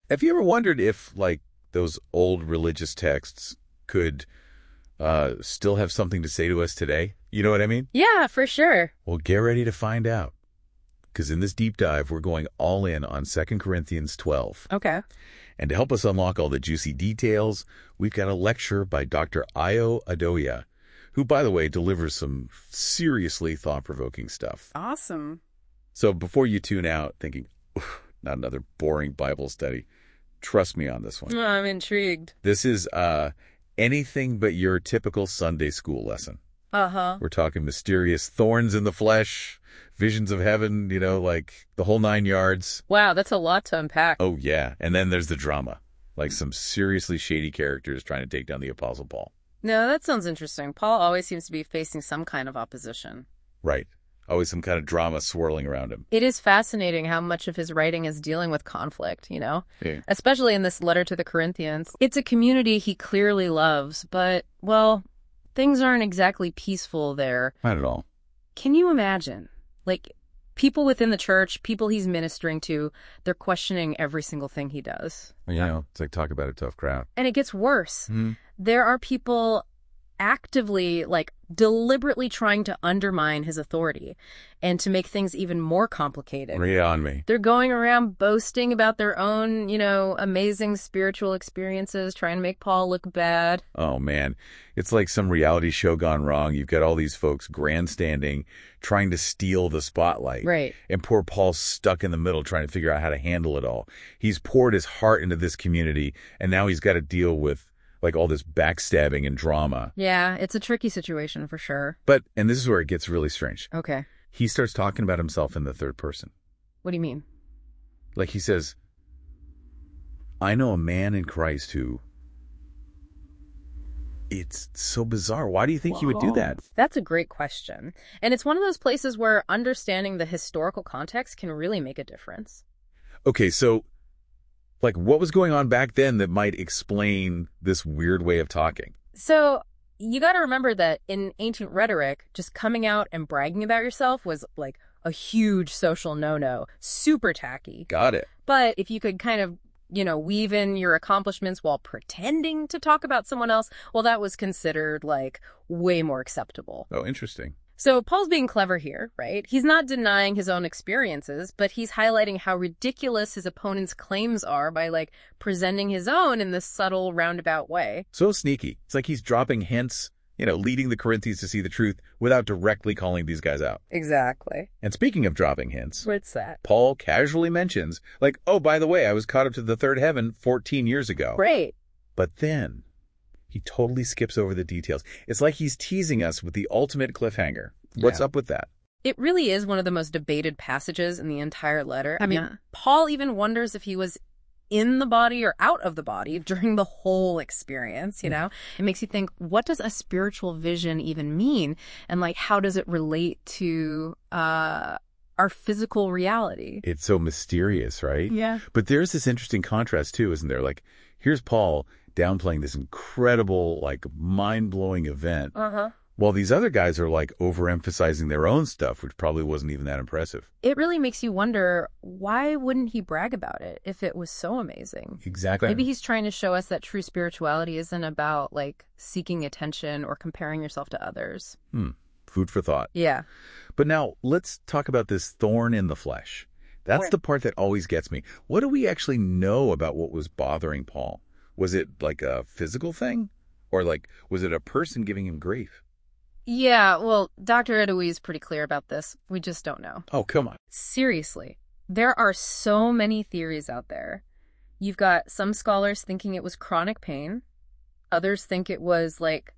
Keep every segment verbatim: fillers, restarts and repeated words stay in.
Have you ever wondered if, like, those old religious texts could uh, still have something to say to us today? You know what I mean? Yeah, for sure. Well, get ready to find out. Because in this deep dive, we're going all in on Second Corinthians twelve. Okay. And to help us unlock all the juicy details, we've got a lecture by Doctor Ayo Adoya, who, by the way, delivers some seriously thought-provoking stuff. Awesome. So before you tune out thinking, not another boring Bible study, trust me on this one. Oh, I'm intrigued. This is uh, anything but your typical Sunday school lesson. Uh-huh. We're talking mysterious thorns in the flesh, visions of heaven, you know, like the whole nine yards. Wow, that's a lot to unpack. Oh, yeah. And then there's the drama, like some seriously shady characters trying to take down the Apostle Paul. No, that sounds interesting. Paul always seems to be facing some kind of opposition. Right. Always some kind of drama swirling around him. It is fascinating how much of his writing is dealing with conflict, you know? Yeah. Especially in this letter to the Corinthians. It's a community he clearly loves, but, well, things aren't exactly peaceful there. Not at all. Can you imagine? Like, people within the church, people he's ministering to, they're questioning every single thing he does. You know, it's like talk about a tough crowd. And it gets worse. Mm-hmm. There are people actively, like, deliberately trying to undermine his authority and to make things even more complicated. Lay on me. They're going around boasting about their own, you know, amazing spiritual experiences, trying to make Paul look bad. Oh, man. It's like some reality show gone wrong. You've got all these folks grandstanding, trying to steal the spotlight. Right. And poor Paul's stuck in the middle trying to figure out how to handle it all. He's poured his heart into this community, and now he's got to deal with like all this backstabbing and drama. Yeah, it's a tricky situation for sure. But, and this is where it gets really strange. Okay. He starts talking about himself in the third person. What do you mean? Like he says, I know a man in Christ who... It's so bizarre. Why do you think Whoa. he would do that? That's a great question. And it's one of those places where understanding the historical context can really make a difference. Okay, so... like, what was going on back then that might explain this weird way of talking? So you got to remember that in ancient rhetoric, just coming out and bragging about yourself was like a huge social no-no, super tacky. Got it. But if you could kind of, you know, weave in your accomplishments while pretending to talk about someone else, well, that was considered like way more acceptable. Oh, interesting. So Paul's being clever here, right? He's not denying his own experiences, but he's highlighting how ridiculous his opponent's claims are by, like, presenting his own in this subtle, roundabout way. So sneaky. It's like he's dropping hints, you know, leading the Corinthians to see the truth without directly calling these guys out. Exactly. And speaking of dropping hints, What's that? Paul casually mentions, like, oh, by the way, I was caught up to the third heaven fourteen years ago. Great. But then he totally skips over the details. It's like he's teasing us with the ultimate cliffhanger. What's Yeah. up with that? It really is one of the most debated passages in the entire letter. I mean, Yeah. Paul even wonders if he was in the body or out of the body during the whole experience, you know? It makes you think, what does a spiritual vision even mean? And, like, how does it relate to uh, our physical reality? It's so mysterious, right? Yeah. But there's this interesting contrast, too, isn't there? Like, here's Paul downplaying this incredible, like, mind-blowing event, Uh-huh. while these other guys are, like, overemphasizing their own stuff, which probably wasn't even that impressive. It really makes you wonder, why wouldn't he brag about it if it was so amazing? Exactly. Maybe he's trying to show us that true spirituality isn't about, like, seeking attention or comparing yourself to others. Hmm. Food for thought. Yeah. But now, let's talk about this thorn in the flesh. That's Where- the part that always gets me. What do we actually know about what was bothering Paul? Was it, like, a physical thing? Or, like, was it a person giving him grief? Yeah, well, Doctor Edoui is pretty clear about this. We just don't know. Oh, come on. Seriously, there are so many theories out there. You've got some scholars thinking it was chronic pain. Others think it was, like,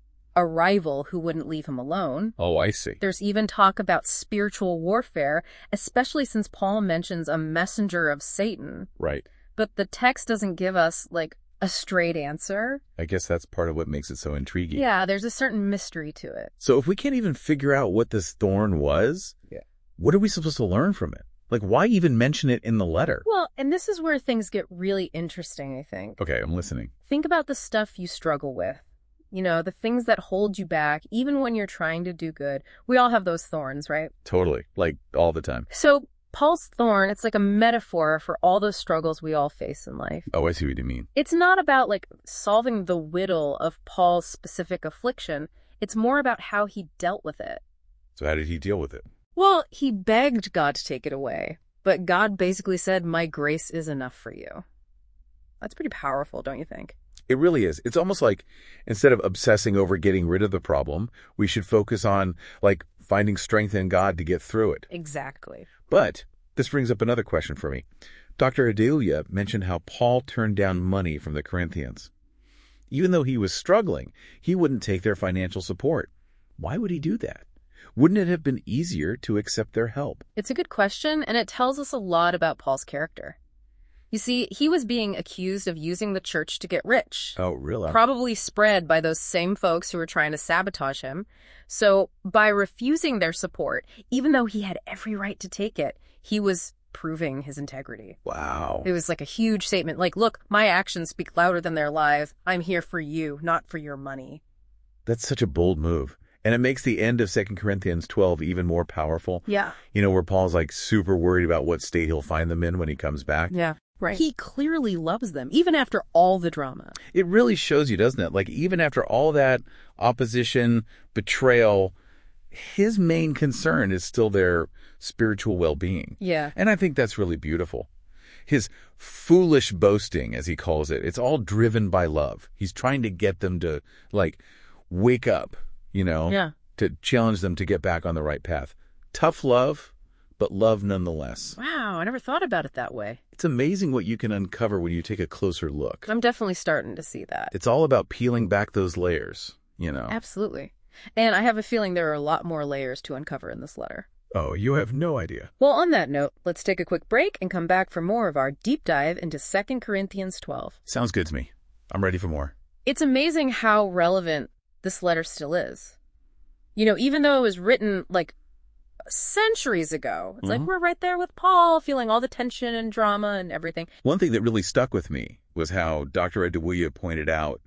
a rival who wouldn't leave him alone. Oh, I see. There's even talk about spiritual warfare, especially since Paul mentions a messenger of Satan. Right. But the text doesn't give us, like, a straight answer. I guess that's part of what makes it so intriguing. Yeah, there's a certain mystery to it. So if we can't even figure out what this thorn was, Yeah. what are we supposed to learn from it? Like, why even mention it in the letter? Well, and this is where things get really interesting, I think. Okay, I'm listening. Think about the stuff you struggle with. You know, the things that hold you back, even when you're trying to do good. We all have those thorns, right? Totally. Like, all the time. So Paul's thorn, it's like a metaphor for all those struggles we all face in life. Oh, I see what you mean. It's not about like solving the whittle of Paul's specific affliction. It's more about how he dealt with it. So how did he deal with it? Well, he begged God to take it away, but God basically said, my grace is enough for you. That's pretty powerful, don't you think? It really is. It's almost like instead of obsessing over getting rid of the problem, we should focus on like finding strength in God to get through it. Exactly. But this brings up another question for me. Doctor Adelia mentioned how Paul turned down money from the Corinthians. Even though he was struggling, he wouldn't take their financial support. Why would he do that? Wouldn't it have been easier to accept their help? It's a good question, and it tells us a lot about Paul's character. You see, he was being accused of using the church to get rich. Oh, really? Probably spread by those same folks who were trying to sabotage him. So by refusing their support, even though he had every right to take it, he was proving his integrity. Wow. It was like a huge statement. Like, look, my actions speak louder than their lies. I'm here for you, not for your money. That's such a bold move. And it makes the end of Second Corinthians twelve even more powerful. Yeah. You know, where Paul's like super worried about what state he'll find them in when he comes back. Yeah. Right. He clearly loves them, even after all the drama. It really shows you, doesn't it? Like, even after all that opposition, betrayal, his main concern is still their spiritual well-being. Yeah. And I think that's really beautiful. His foolish boasting, as he calls it, it's all driven by love. He's trying to get them to, like, wake up, you know, Yeah. to challenge them to get back on the right path. Tough love, but love nonetheless. Wow, I never thought about it that way. It's amazing what you can uncover when you take a closer look. I'm definitely starting to see that. It's all about peeling back those layers, you know. Absolutely. And I have a feeling there are a lot more layers to uncover in this letter. Oh, you have no idea. Well, on that note, let's take a quick break and come back for more of our deep dive into Second Corinthians twelve. Sounds good to me. I'm ready for more. It's amazing how relevant this letter still is. You know, even though it was written like centuries ago, it's Mhm. like we're right there with Paul, feeling all the tension and drama and everything. One thing that really stuck with me was how Doctor Adelia pointed out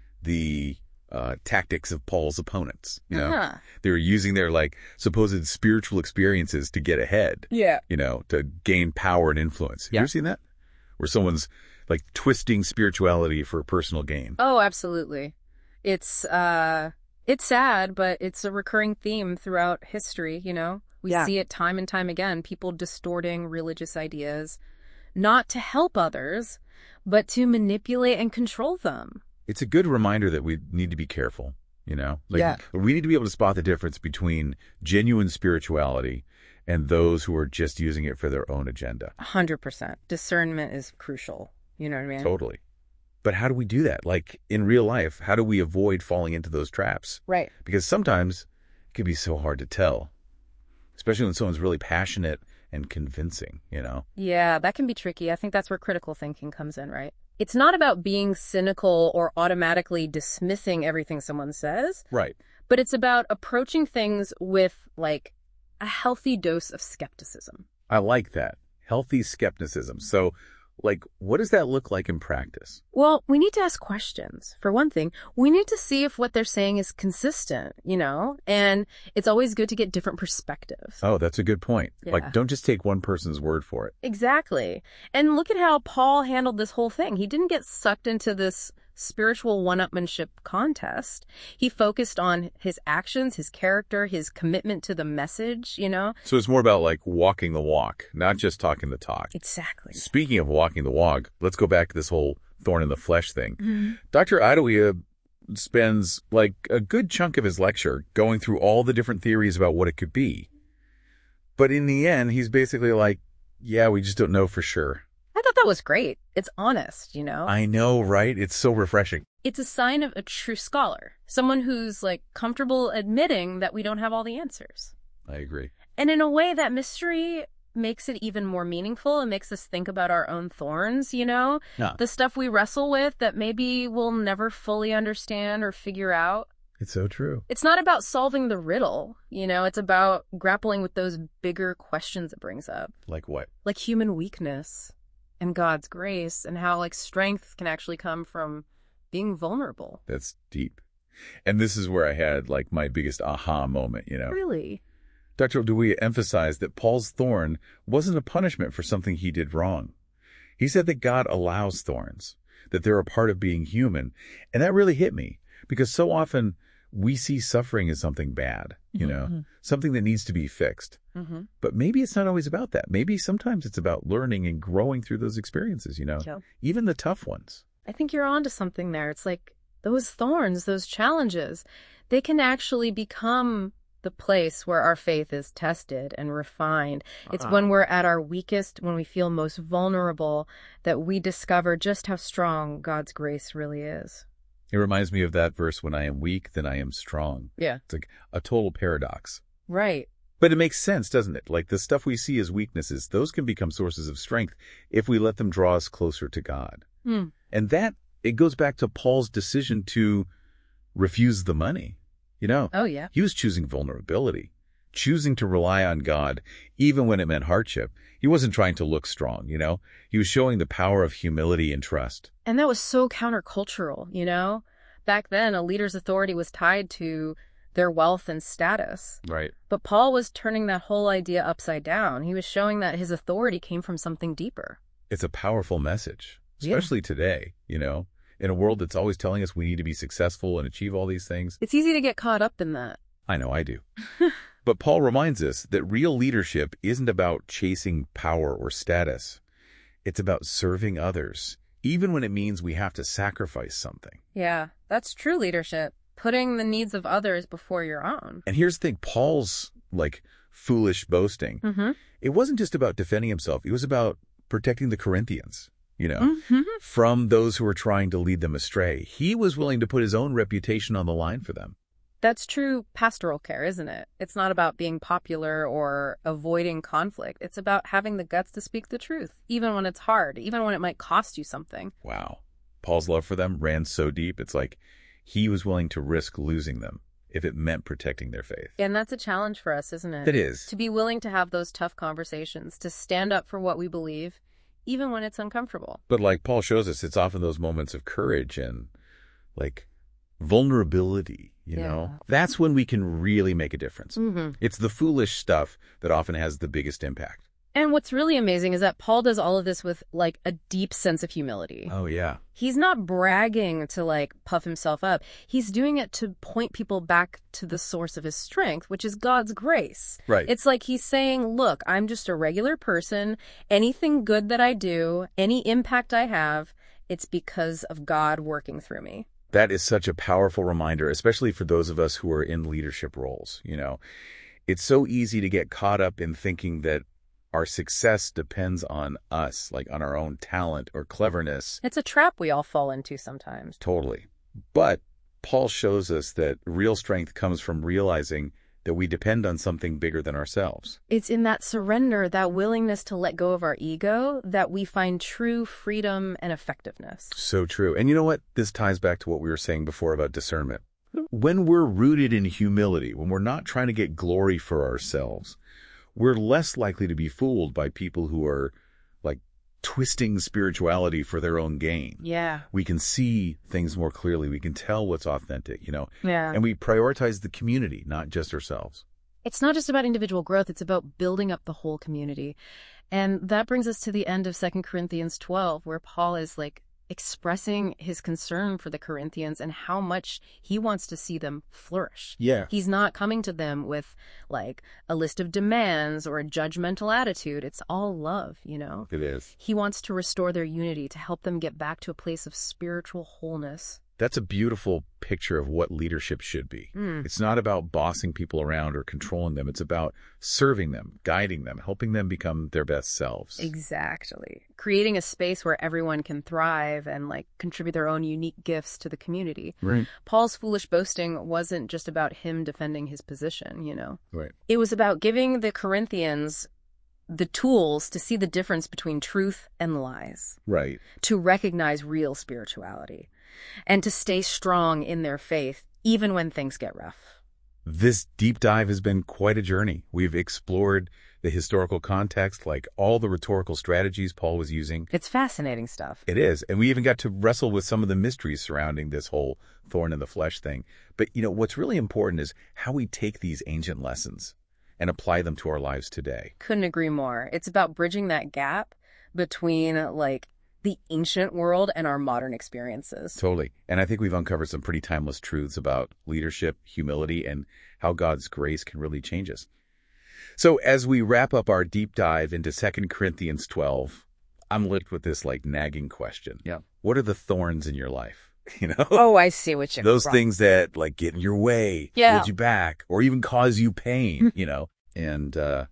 the uh, tactics of Paul's opponents. You know, Uh-huh. they were using their like supposed spiritual experiences to get ahead. Yeah. You know, to gain power and influence. Have you Yeah. ever seen that? Where someone's like twisting spirituality for personal gain. Oh, absolutely. It's uh it's sad, but it's a recurring theme throughout history, you know? We Yeah. see it time and time again, people distorting religious ideas, not to help others, but to manipulate and control them. It's a good reminder that we need to be careful, you know? Like, Yeah. we need to be able to spot the difference between genuine spirituality and those who are just using it for their own agenda. one hundred percent. Discernment is crucial. You know what I mean? Totally. But how do we do that? Like, in real life, how do we avoid falling into those traps? Right. Because sometimes it can be so hard to tell, especially when someone's really passionate and convincing, you know? Yeah, that can be tricky. I think that's where critical thinking comes in, right? It's not about being cynical or automatically dismissing everything someone says, Right. but it's about approaching things with, like, a healthy dose of skepticism. I like that. Healthy skepticism. So, like, what does that look like in practice? Well, we need to ask questions. For one thing, we need to see if what they're saying is consistent, you know? And it's always good to get different perspectives. Oh, that's a good point. Yeah. Like, don't just take one person's word for it. Exactly. And look at how Paul handled this whole thing. He didn't get sucked into this spiritual one-upmanship contest. He focused on his actions, his character, his commitment to the message, you know? So it's more about, like, walking the walk, not just talking the talk. Exactly. Speaking of walking the walk, let's go back to this whole thorn in the flesh thing. Mm-hmm. Doctor Adelia spends, like, a good chunk of his lecture going through all the different theories about what it could be. But in the end, he's basically like, yeah, we just don't know for sure. I thought that was great. It's honest, you know? I know, right? It's so refreshing. It's a sign of a true scholar, someone who's, like, comfortable admitting that we don't have all the answers. I agree. And in a way, that mystery makes it even more meaningful and makes us think about our own thorns, you know? Yeah. The stuff we wrestle with that maybe we'll never fully understand or figure out. It's so true. It's not about solving the riddle, you know? It's about grappling with those bigger questions it brings up, Like what? like human weakness and God's grace and how, like, strength can actually come from being vulnerable. That's deep. And this is where I had, like, my biggest aha moment, you know? Really? Doctor Dewey emphasized that Paul's thorn wasn't a punishment for something he did wrong. He said that God allows thorns, that they're a part of being human. And that really hit me because so often we see suffering as something bad, you know, Mm-hmm. something that needs to be fixed. Mm-hmm. But maybe it's not always about that. Maybe sometimes it's about learning and growing through those experiences, you know, Yeah. even the tough ones. I think you're onto something there. It's like those thorns, those challenges, they can actually become the place where our faith is tested and refined. It's Uh-uh. when we're at our weakest, when we feel most vulnerable, that we discover just how strong God's grace really is. It reminds me of that verse, when I am weak, then I am strong. Yeah. It's like a total paradox. Right. But it makes sense, doesn't it? Like the stuff we see as weaknesses, those can become sources of strength if we let them draw us closer to God. Hmm. And that, it goes back to Paul's decision to refuse the money. You know, Oh, yeah. he was choosing vulnerability, choosing to rely on God, even when it meant hardship. He wasn't trying to look strong, you know? He was showing the power of humility and trust. And that was so countercultural, you know? Back then, a leader's authority was tied to their wealth and status. Right. But Paul was turning that whole idea upside down. He was showing that his authority came from something deeper. It's a powerful message, Yeah. especially today, you know? In a world that's always telling us we need to be successful and achieve all these things. It's easy to get caught up in that. I know I do. But Paul reminds us that real leadership isn't about chasing power or status. It's about serving others, even when it means we have to sacrifice something. Yeah, that's true leadership. Putting the needs of others before your own. And here's the thing, Paul's, like, foolish boasting. Mm-hmm. It wasn't just about defending himself. It was about protecting the Corinthians, you know, Mm-hmm. from those who were trying to lead them astray. He was willing to put his own reputation on the line for them. That's true pastoral care, isn't it? It's not about being popular or avoiding conflict. It's about having the guts to speak the truth, even when it's hard, even when it might cost you something. Wow. Paul's love for them ran so deep, it's like he was willing to risk losing them if it meant protecting their faith. And that's a challenge for us, isn't it? It is. To be willing to have those tough conversations, to stand up for what we believe, even when it's uncomfortable. But like Paul shows us, it's often those moments of courage and, like, vulnerability, you Yeah. know? That's when we can really make a difference. Mm-hmm. It's the foolish stuff that often has the biggest impact. And what's really amazing is that Paul does all of this with, like, a deep sense of humility. Oh, yeah. He's not bragging to, like, puff himself up. He's doing it to point people back to the source of his strength, which is God's grace. Right. It's like he's saying, look, I'm just a regular person. Anything good that I do, any impact I have, it's because of God working through me. That is such a powerful reminder, especially for those of us who are in leadership roles, you know? It's so easy to get caught up in thinking that our success depends on us, like on our own talent or cleverness. It's a trap we all fall into sometimes. Totally. But Paul shows us that real strength comes from realizing that we depend on something bigger than ourselves. It's in that surrender, that willingness to let go of our ego, that we find true freedom and effectiveness. So true. And you know what? This ties back to what we were saying before about discernment. When we're rooted in humility, when we're not trying to get glory for ourselves, we're less likely to be fooled by people who are, like, twisting spirituality for their own gain. Yeah. We can see things more clearly. We can tell what's authentic, you know, Yeah. and we prioritize the community, not just ourselves. It's not just about individual growth, it's about building up the whole community. And that brings us to the end of Second Corinthians twelve, where Paul is, like, expressing his concern for the Corinthians and how much he wants to see them flourish. Yeah. He's not coming to them with, like, a list of demands or a judgmental attitude. It's all love, you know? It is. He wants to restore their unity, to help them get back to a place of spiritual wholeness. That's a beautiful picture of what leadership should be. Mm. It's not about bossing people around or controlling them. It's about serving them, guiding them, helping them become their best selves. Exactly. Creating a space where everyone can thrive and, like, contribute their own unique gifts to the community. Right. Paul's foolish boasting wasn't just about him defending his position, you know. Right. It was about giving the Corinthians the tools to see the difference between truth and lies, Right. to recognize real spirituality, and to stay strong in their faith, even when things get rough. This deep dive has been quite a journey. We've explored the historical context, like all the rhetorical strategies Paul was using. It's fascinating stuff. It is. And we even got to wrestle with some of the mysteries surrounding this whole thorn in the flesh thing. But, you know, what's really important is how we take these ancient lessons and apply them to our lives today. Couldn't agree more. It's about bridging that gap between like the ancient world and our modern experiences. Totally. And I think we've uncovered some pretty timeless truths about leadership, humility, and how God's grace can really change us. So as we wrap up our deep dive into Second Corinthians twelve, I'm left with this like nagging question. Yeah. What are the thorns in your life? You know? Oh, I see what you're Those things that like get in your way, Yeah. hold you back, or even cause you pain, you know? And uh,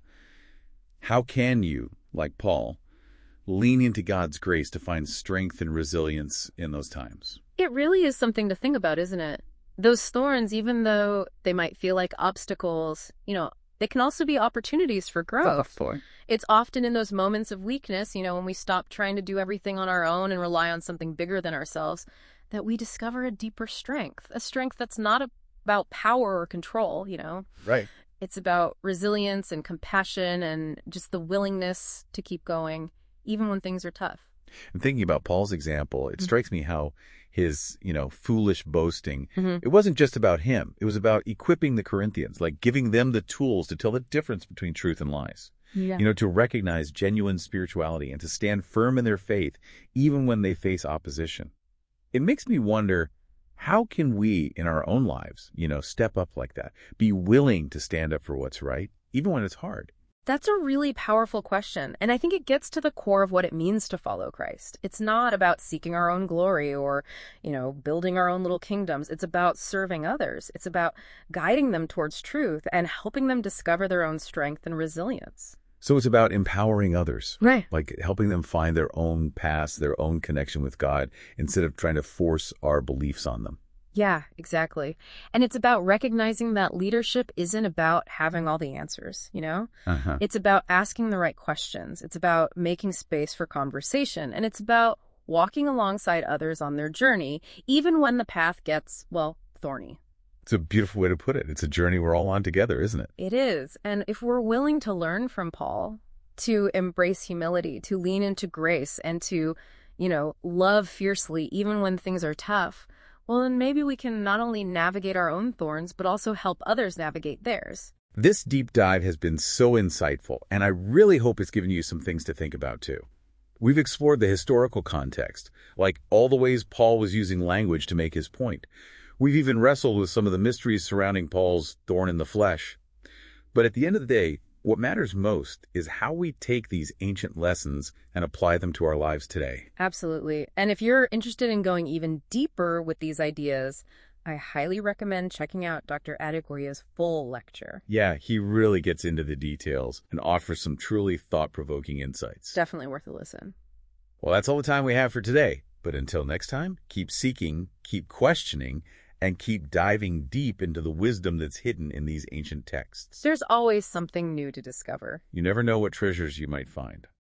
how can you, like Paul, lean into God's grace to find strength and resilience in those times? It really is something to think about, isn't it? Those thorns, even though they might feel like obstacles, you know, they can also be opportunities for growth. boy. It's often in those moments of weakness, you know, when we stop trying to do everything on our own and rely on something bigger than ourselves, that we discover a deeper strength, a strength that's not about power or control, you know. Right. It's about resilience and compassion and just the willingness to keep going, even when things are tough. And thinking about Paul's example, it mm-hmm. strikes me how his, you know, foolish boasting, Mm-hmm. it wasn't just about him. It was about equipping the Corinthians, like giving them the tools to tell the difference between truth and lies. Yeah. You know, to recognize genuine spirituality and to stand firm in their faith, even when they face opposition. It makes me wonder, how can we in our own lives, you know, step up like that, be willing to stand up for what's right, even when it's hard? That's a really powerful question, and I think it gets to the core of what it means to follow Christ. It's not about seeking our own glory or, you know, building our own little kingdoms. It's about serving others. It's about guiding them towards truth and helping them discover their own strength and resilience. So it's about empowering others, Right. like helping them find their own paths, their own connection with God, instead of trying to force our beliefs on them. Yeah, exactly. And it's about recognizing that leadership isn't about having all the answers, you know? Uh-huh. It's about asking the right questions. It's about making space for conversation. And it's about walking alongside others on their journey, even when the path gets, well, thorny. It's a beautiful way to put it. It's a journey we're all on together, isn't it? It is. And if we're willing to learn from Paul, to embrace humility, to lean into grace, and to, you know, love fiercely, even when things are tough, well, then maybe we can not only navigate our own thorns, but also help others navigate theirs. This deep dive has been so insightful, and I really hope it's given you some things to think about, too. We've explored the historical context, like all the ways Paul was using language to make his point. We've even wrestled with some of the mysteries surrounding Paul's thorn in the flesh. But at the end of the day, what matters most is how we take these ancient lessons and apply them to our lives today. Absolutely. And if you're interested in going even deeper with these ideas, I highly recommend checking out Doctor Adegoria's full lecture. Yeah, he really gets into the details and offers some truly thought-provoking insights. Definitely worth a listen. Well, that's all the time we have for today. But until next time, keep seeking, keep questioning, and keep diving deep into the wisdom that's hidden in these ancient texts. There's always something new to discover. You never know what treasures you might find.